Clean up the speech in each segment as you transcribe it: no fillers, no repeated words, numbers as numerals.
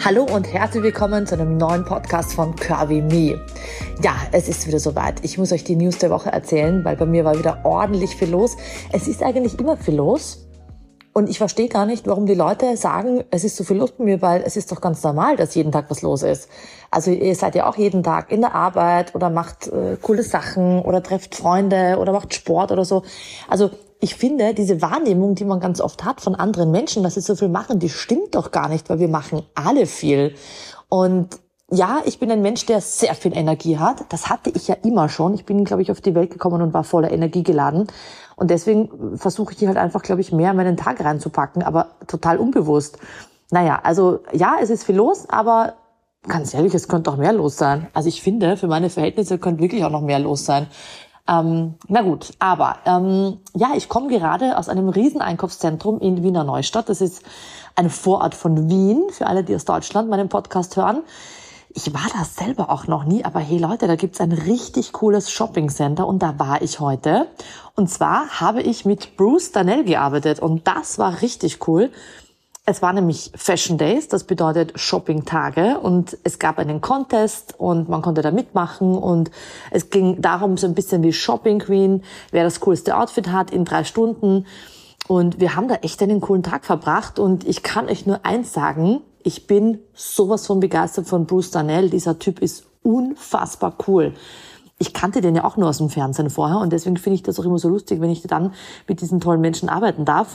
Hallo und herzlich willkommen zu einem neuen Podcast von Curvy Me. Ja, es ist wieder soweit. Ich muss euch die News der Woche erzählen, weil bei mir war wieder ordentlich viel los. Es ist eigentlich immer viel los. Und ich verstehe gar nicht, warum die Leute sagen, es ist so viel los bei mir, weil es ist doch ganz normal, dass jeden Tag was los ist. Also ihr seid ja auch jeden Tag in der Arbeit oder macht coole Sachen oder trefft Freunde oder macht Sport oder so. Also ich finde, diese Wahrnehmung, die man ganz oft hat von anderen Menschen, dass sie so viel machen, die stimmt doch gar nicht, weil wir machen alle viel. Und ja, ich bin ein Mensch, der sehr viel Energie hat. Das hatte ich ja immer schon. Ich bin, glaube ich, auf die Welt gekommen und war voller Energie geladen. Und deswegen versuche ich die halt einfach, glaube ich, mehr in meinen Tag reinzupacken, aber total unbewusst. Naja, also ja, es ist viel los, aber ganz ehrlich, es könnte auch mehr los sein. Also ich finde, für meine Verhältnisse könnte wirklich auch noch mehr los sein. Na gut, aber ja, ich komme gerade aus einem riesen Einkaufszentrum in Wiener Neustadt. Das ist ein Vorort von Wien, für alle, die aus Deutschland meinen Podcast hören. Ich war da selber auch noch nie, aber hey Leute, da gibt's ein richtig cooles Shoppingcenter und da war ich heute. Und zwar habe ich mit Bruce Danell gearbeitet und das war richtig cool. Es war nämlich Fashion Days, das bedeutet Shopping-Tage und es gab einen Contest und man konnte da mitmachen und es ging darum so ein bisschen wie Shopping Queen, wer das coolste Outfit hat in 3 Stunden und wir haben da echt einen coolen Tag verbracht und ich kann euch nur eins sagen, ich bin sowas von begeistert von Bruce Danell, dieser Typ ist unfassbar cool. Ich kannte den ja auch nur aus dem Fernsehen vorher und deswegen finde ich das auch immer so lustig, wenn ich dann mit diesen tollen Menschen arbeiten darf.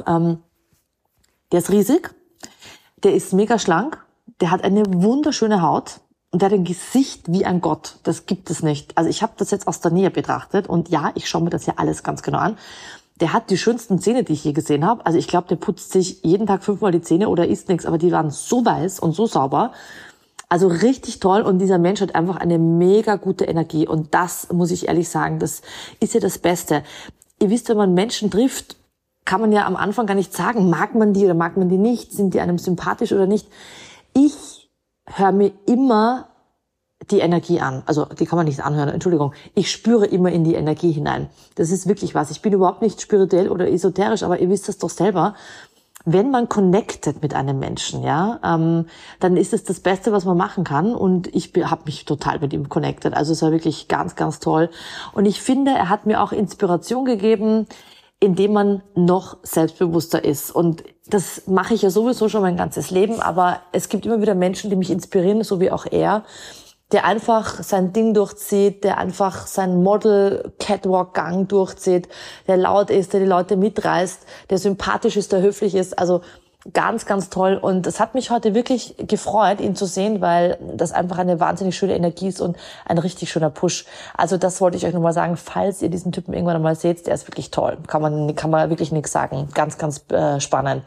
Der ist riesig. Der ist mega schlank, der hat eine wunderschöne Haut und der hat ein Gesicht wie ein Gott. Das gibt es nicht. Also ich habe das jetzt aus der Nähe betrachtet und ja, ich schaue mir das ja alles ganz genau an. Der hat die schönsten Zähne, die ich je gesehen habe. Also ich glaube, der putzt sich jeden Tag 5-mal die Zähne oder isst nichts, aber die waren so weiß und so sauber. Also richtig toll und dieser Mensch hat einfach eine mega gute Energie und das muss ich ehrlich sagen, das ist ja das Beste. Ihr wisst, wenn man Menschen trifft, kann man ja am Anfang gar nicht sagen, mag man die oder mag man die nicht, sind die einem sympathisch oder nicht. Ich höre mir immer die Energie an. Also die kann man nicht anhören, Entschuldigung. Ich spüre immer in die Energie hinein. Das ist wirklich was. Ich bin überhaupt nicht spirituell oder esoterisch, aber ihr wisst das doch selber. Wenn man connectet mit einem Menschen, ja, dann ist es das Beste, was man machen kann. Und ich habe mich total mit ihm connected. Also es war wirklich ganz, ganz toll. Und ich finde, er hat mir auch Inspiration gegeben, indem man noch selbstbewusster ist. Und das mache ich ja sowieso schon mein ganzes Leben, aber es gibt immer wieder Menschen, die mich inspirieren, so wie auch er, der einfach sein Ding durchzieht, der einfach sein Model-Catwalk-Gang durchzieht, der laut ist, der die Leute mitreißt, der sympathisch ist, der höflich ist. Also ganz, ganz toll. Und es hat mich heute wirklich gefreut, ihn zu sehen, weil das einfach eine wahnsinnig schöne Energie ist und ein richtig schöner Push. Also das wollte ich euch nochmal sagen, falls ihr diesen Typen irgendwann einmal seht, der ist wirklich toll. Kann man wirklich nichts sagen. Ganz, ganz spannend.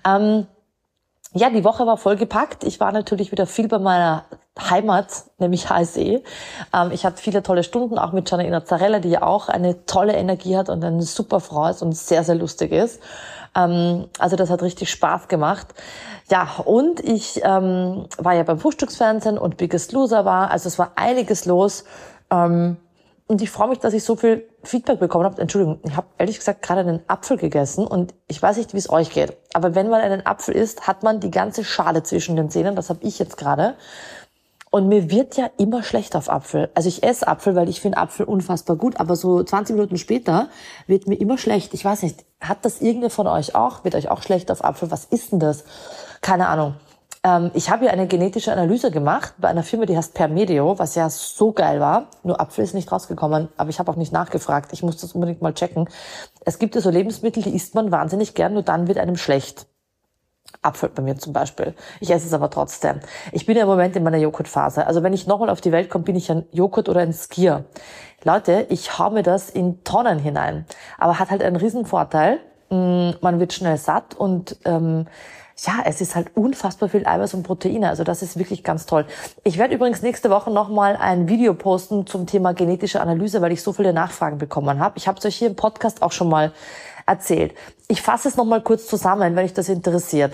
Ja, die Woche war vollgepackt. Ich war natürlich wieder viel bei meiner Heimat, nämlich HSE. Ich hatte viele tolle Stunden, auch mit Gianna Zarella, die ja auch eine tolle Energie hat und eine super Frau ist und sehr, sehr lustig ist. Also das hat richtig Spaß gemacht. Ja, und ich war ja beim Frühstücksfernsehen und Biggest Loser war. Also es war einiges los. Und ich freue mich, dass ich so viel Feedback bekommen habe. Entschuldigung, ich habe ehrlich gesagt gerade einen Apfel gegessen und ich weiß nicht, wie es euch geht. Aber wenn man einen Apfel isst, hat man die ganze Schale zwischen den Zähnen. Das habe ich jetzt gerade. Und mir wird ja immer schlecht auf Apfel. Also ich esse Apfel, weil ich finde Apfel unfassbar gut. Aber so 20 Minuten später wird mir immer schlecht. Ich weiß nicht, hat das irgendwer von euch auch? Wird euch auch schlecht auf Apfel? Was ist denn das? Keine Ahnung. Ich habe ja eine genetische Analyse gemacht bei einer Firma, die heißt Permedio, was ja so geil war. Nur Apfel ist nicht rausgekommen, aber ich habe auch nicht nachgefragt. Ich muss das unbedingt mal checken. Es gibt ja so Lebensmittel, die isst man wahnsinnig gern, nur dann wird einem schlecht. Apfel bei mir zum Beispiel. Ich esse es aber trotzdem. Ich bin ja im Moment in meiner Joghurtphase. Also wenn ich nochmal auf die Welt komme, bin ich ein Joghurt oder ein Skier. Leute, ich hau mir das in Tonnen hinein. Aber hat halt einen riesen Vorteil. Man wird schnell satt und ja, es ist halt unfassbar viel Eiweiß und Proteine. Also das ist wirklich ganz toll. Ich werde übrigens nächste Woche nochmal ein Video posten zum Thema genetische Analyse, weil ich so viele Nachfragen bekommen habe. Ich habe es euch hier im Podcast auch schon mal erzählt. Ich fasse es nochmal kurz zusammen, wenn euch das interessiert.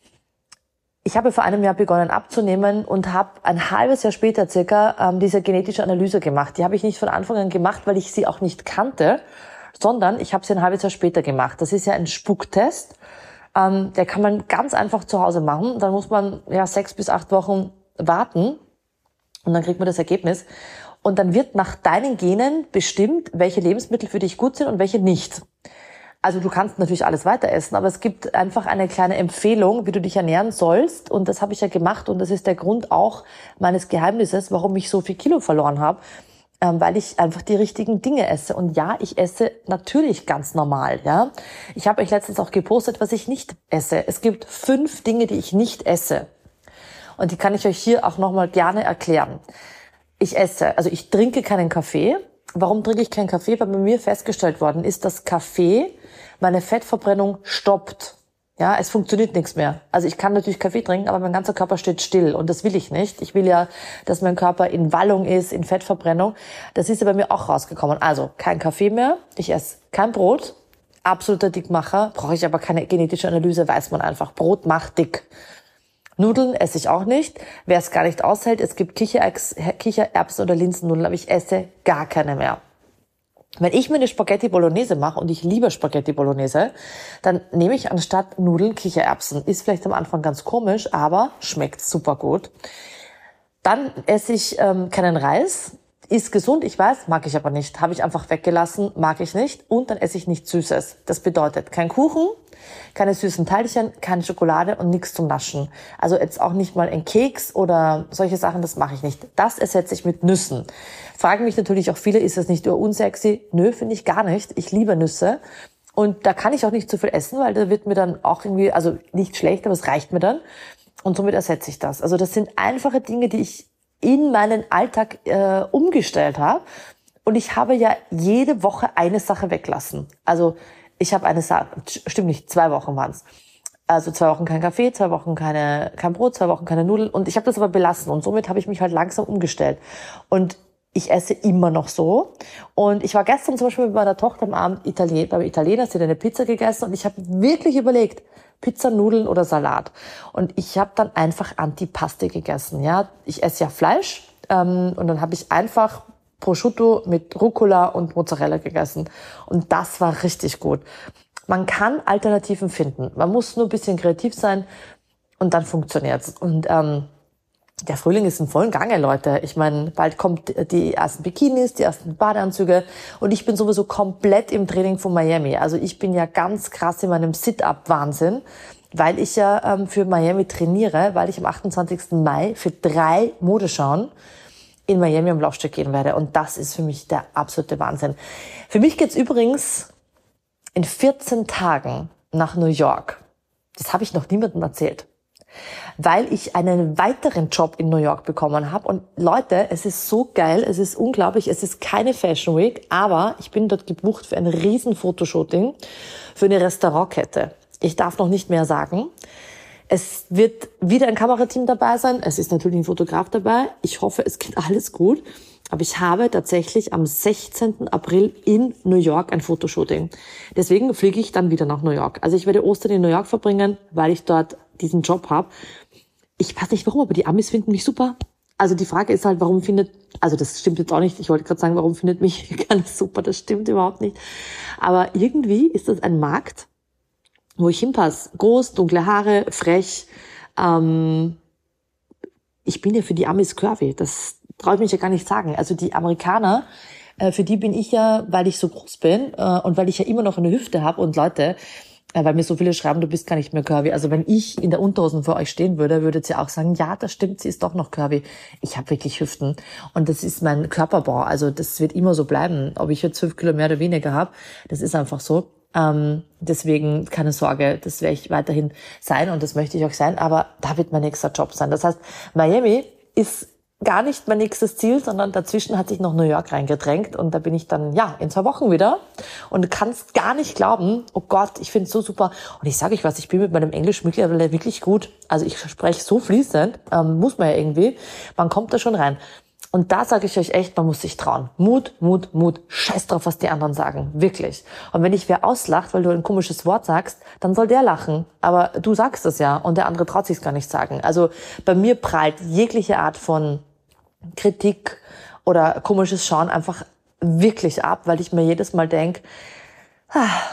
Ich habe vor einem Jahr begonnen abzunehmen und habe ein halbes Jahr später circa diese genetische Analyse gemacht. Die habe ich nicht von Anfang an gemacht, weil ich sie auch nicht kannte, sondern ich habe sie ein halbes Jahr später gemacht. Das ist ja ein Spucktest. Der kann man ganz einfach zu Hause machen. Dann muss man 6 bis 8 Wochen warten und dann kriegt man das Ergebnis. Und dann wird nach deinen Genen bestimmt, welche Lebensmittel für dich gut sind und welche nicht. Also du kannst natürlich alles weiter essen, aber es gibt einfach eine kleine Empfehlung, wie du dich ernähren sollst. Und das habe ich ja gemacht und das ist der Grund auch meines Geheimnisses, warum ich so viel Kilo verloren habe, weil ich einfach die richtigen Dinge esse. Und ja, ich esse natürlich ganz normal. Ja, ich habe euch letztens auch gepostet, was ich nicht esse. Es gibt 5 Dinge, die ich nicht esse. Und die kann ich euch hier auch nochmal gerne erklären. Ich trinke keinen Kaffee. Warum trinke ich keinen Kaffee? Weil bei mir festgestellt worden ist, dass Kaffee meine Fettverbrennung stoppt. Ja, es funktioniert nichts mehr. Also ich kann natürlich Kaffee trinken, aber mein ganzer Körper steht still und das will ich nicht. Ich will ja, dass mein Körper in Wallung ist, in Fettverbrennung. Das ist ja bei mir auch rausgekommen. Also kein Kaffee mehr, ich esse kein Brot, absoluter Dickmacher, brauche ich aber keine genetische Analyse, weiß man einfach. Brot macht dick. Nudeln esse ich auch nicht. Wer es gar nicht aushält, es gibt Kichererbsen oder Linsennudeln, aber ich esse gar keine mehr. Wenn ich mir eine Spaghetti Bolognese mache, und ich liebe Spaghetti Bolognese, dann nehme ich anstatt Nudeln Kichererbsen. Ist vielleicht am Anfang ganz komisch, aber schmeckt super gut. Dann esse ich keinen Reis. Ist gesund, ich weiß, mag ich aber nicht. Habe ich einfach weggelassen, mag ich nicht. Und dann esse ich nichts Süßes. Das bedeutet kein Kuchen, keine süßen Teilchen, keine Schokolade und nichts zum Naschen. Also jetzt auch nicht mal ein Keks oder solche Sachen, das mache ich nicht. Das ersetze ich mit Nüssen. Fragen mich natürlich auch viele, ist das nicht unsexy? Nö, finde ich gar nicht. Ich liebe Nüsse. Und da kann ich auch nicht zu viel essen, weil da wird mir dann auch irgendwie, also nicht schlecht, aber es reicht mir dann. Und somit ersetze ich das. Also das sind einfache Dinge, die ich in meinen Alltag umgestellt habe. Und ich habe ja jede Woche eine Sache weglassen. Also ich habe eine Sache, stimmt nicht, 2 Wochen waren es. Also 2 Wochen kein Kaffee, 2 Wochen kein Brot, 2 Wochen keine Nudeln. Und ich habe das aber belassen. Und somit habe ich mich halt langsam umgestellt. Und ich esse immer noch so. Und ich war gestern zum Beispiel mit meiner Tochter am Abend beim Italiener, sie hat eine Pizza gegessen und ich habe wirklich überlegt, Pizza, Nudeln oder Salat. Und ich habe dann einfach Antipaste gegessen. Ja, ich esse ja Fleisch und dann habe ich einfach Prosciutto mit Rucola und Mozzarella gegessen. Und das war richtig gut. Man kann Alternativen finden. Man muss nur ein bisschen kreativ sein und dann funktioniert's. Und der Frühling ist in vollen Gange, Leute. Ich meine, bald kommt die ersten Bikinis, die ersten Badeanzüge und ich bin sowieso komplett im Training von Miami. Also ich bin ja ganz krass in meinem Sit-Up-Wahnsinn, weil ich ja für Miami trainiere, weil ich am 28. Mai für 3 Modeschauen in Miami am Laufsteg gehen werde. Und das ist für mich der absolute Wahnsinn. Für mich geht's übrigens in 14 Tagen nach New York. Das habe ich noch niemandem erzählt. Weil ich einen weiteren Job in New York bekommen habe. Und Leute, es ist so geil, es ist unglaublich, es ist keine Fashion Week, aber ich bin dort gebucht für ein riesen Fotoshooting für eine Restaurantkette. Ich darf noch nicht mehr sagen. Es wird wieder ein Kamerateam dabei sein, es ist natürlich ein Fotograf dabei. Ich hoffe, es geht alles gut. Aber ich habe tatsächlich am 16. April in New York ein Fotoshooting. Deswegen fliege ich dann wieder nach New York. Also ich werde Ostern in New York verbringen, weil ich dort diesen Job habe. Ich weiß nicht warum, aber die Amis finden mich super. Also die Frage ist halt, also das stimmt jetzt auch nicht. Ich wollte gerade sagen, warum findet mich ganz super? Das stimmt überhaupt nicht. Aber irgendwie ist das ein Markt, wo ich hinpasse. Groß, dunkle Haare, frech. Ich bin ja für die Amis curvy. Das traue ich mich ja gar nicht sagen. Also die Amerikaner, für die bin ich ja, weil ich so groß bin und weil ich ja immer noch eine Hüfte habe. Und Leute, weil mir so viele schreiben, du bist gar nicht mehr curvy. Also wenn ich in der Unterhosen vor euch stehen würde, würdet ihr auch sagen, ja, das stimmt, sie ist doch noch curvy. Ich habe wirklich Hüften und das ist mein Körperbau. Also das wird immer so bleiben. Ob ich jetzt 5 Kilo mehr oder weniger habe, das ist einfach so. Deswegen keine Sorge, das werde ich weiterhin sein und das möchte ich auch sein. Aber da wird mein nächster Job sein. Das heißt, Miami ist gar nicht mein nächstes Ziel, sondern dazwischen hat sich noch New York reingedrängt und da bin ich dann, in 2 Wochen wieder und du kannst gar nicht glauben, oh Gott, ich finde es so super und ich sage euch was, ich bin mit meinem Englisch mittlerweile wirklich gut, also ich spreche so fließend, muss man ja irgendwie, man kommt da schon rein und da sage ich euch echt, man muss sich trauen, Mut, Mut, Mut, scheiß drauf, was die anderen sagen, wirklich und wenn dich wer auslacht, weil du ein komisches Wort sagst, dann soll der lachen, aber du sagst es ja und der andere traut sich's gar nicht sagen, also bei mir prallt jegliche Art von Kritik oder komisches Schauen einfach wirklich ab, weil ich mir jedes Mal denke,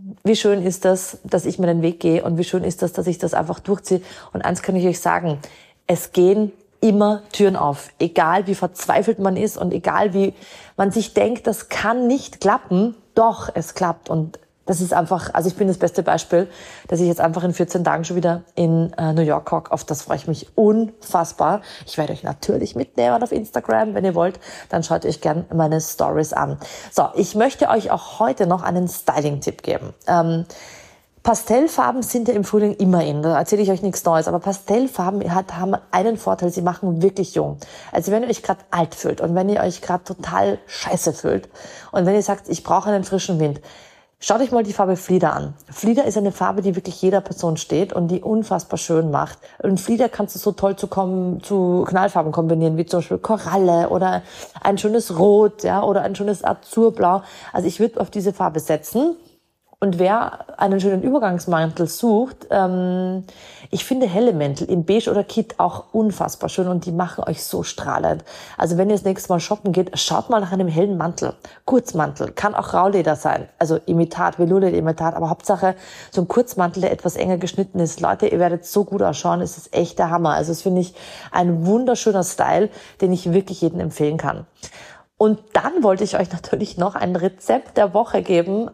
wie schön ist das, dass ich mir den Weg gehe und wie schön ist das, dass ich das einfach durchziehe. Und eins kann ich euch sagen, es gehen immer Türen auf. Egal wie verzweifelt man ist und egal wie man sich denkt, das kann nicht klappen, doch, es klappt. Und das ist einfach, also ich bin das beste Beispiel, dass ich jetzt einfach in 14 Tagen schon wieder in New York hocke. Auf das freue ich mich unfassbar. Ich werde euch natürlich mitnehmen auf Instagram. Wenn ihr wollt, dann schaut euch gerne meine Stories an. So, ich möchte euch auch heute noch einen Styling-Tipp geben. Pastellfarben sind ja im Frühling immer in, da erzähle ich euch nichts Neues, aber Pastellfarben haben einen Vorteil, sie machen wirklich jung. Also wenn ihr euch gerade alt fühlt und wenn ihr euch gerade total scheiße fühlt und wenn ihr sagt, ich brauche einen frischen Wind, schaut euch mal die Farbe Flieder an. Flieder ist eine Farbe, die wirklich jeder Person steht und die unfassbar schön macht. Und Flieder kannst du so toll zu Knallfarben kombinieren, wie zum Beispiel Koralle oder ein schönes Rot, ja, oder ein schönes Azurblau. Also ich würde auf diese Farbe setzen. Und wer einen schönen Übergangsmantel sucht, ich finde helle Mäntel in Beige oder Kit auch unfassbar schön und die machen euch so strahlend. Also wenn ihr das nächste Mal shoppen geht, schaut mal nach einem hellen Mantel. Kurzmantel, kann auch Rauleder sein, also Imitat, Velurleder-Imitat, aber Hauptsache so ein Kurzmantel, der etwas enger geschnitten ist. Leute, ihr werdet so gut ausschauen, es ist echt der Hammer. Also das finde ich ein wunderschöner Style, den ich wirklich jedem empfehlen kann. Und dann wollte ich euch natürlich noch ein Rezept der Woche geben.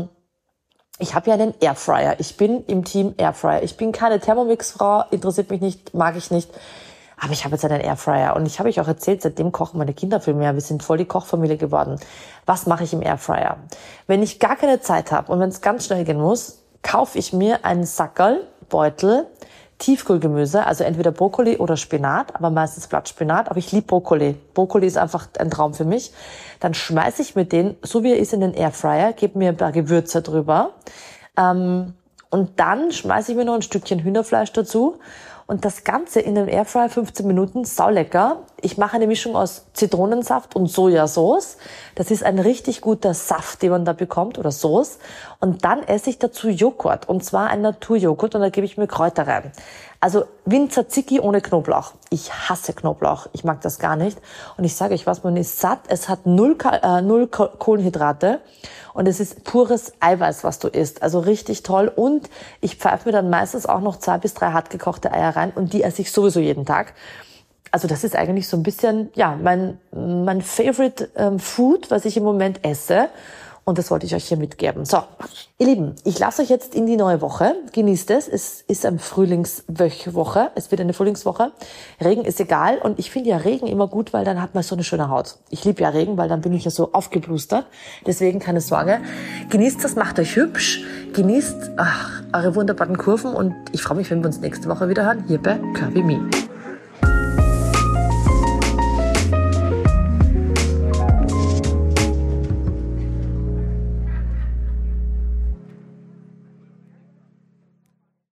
Ich habe ja einen Airfryer. Ich bin im Team Airfryer. Ich bin keine Thermomix-Frau, interessiert mich nicht, mag ich nicht. Aber ich habe jetzt einen Airfryer. Und ich habe euch auch erzählt, seitdem kochen meine Kinder viel mehr. Wir sind voll die Kochfamilie geworden. Was mache ich im Airfryer? Wenn ich gar keine Zeit habe und wenn es ganz schnell gehen muss, kaufe ich mir einen Sackerl, Beutel, Tiefkühlgemüse, also entweder Brokkoli oder Spinat, aber meistens Blattspinat. Aber ich liebe Brokkoli. Brokkoli ist einfach ein Traum für mich. Dann schmeiße ich mir den, so wie er ist, in den Airfryer, gebe mir ein paar Gewürze drüber und dann schmeiße ich mir noch ein Stückchen Hühnerfleisch dazu und das Ganze in den Airfryer 15 Minuten, saulecker. Ich mache eine Mischung aus Zitronensaft und Sojasauce. Das ist ein richtig guter Saft, den man da bekommt, oder Sauce. Und dann esse ich dazu Joghurt, und zwar ein Naturjoghurt, und da gebe ich mir Kräuter rein. Also Winzer-Ziki ohne Knoblauch. Ich hasse Knoblauch, ich mag das gar nicht. Und ich sage euch was, man ist satt, es hat null Kohlenhydrate und es ist pures Eiweiß, was du isst. Also richtig toll. Und ich pfeife mir dann meistens auch noch 2 bis 3 hartgekochte Eier rein und die esse ich sowieso jeden Tag. Also das ist eigentlich so ein bisschen, ja, mein Favorite Food, was ich im Moment esse. Und das wollte ich euch hier mitgeben. So, ihr Lieben, ich lasse euch jetzt in die neue Woche. Genießt es. Es ist eine Frühlingswoche. Es wird eine Frühlingswoche. Regen ist egal. Und ich finde ja Regen immer gut, weil dann hat man so eine schöne Haut. Ich liebe ja Regen, weil dann bin ich ja so aufgeblustert. Deswegen keine Sorge. Genießt das, macht euch hübsch. Genießt eure wunderbaren Kurven. Und ich freue mich, wenn wir uns nächste Woche wieder hören. Hier bei Curvy Me.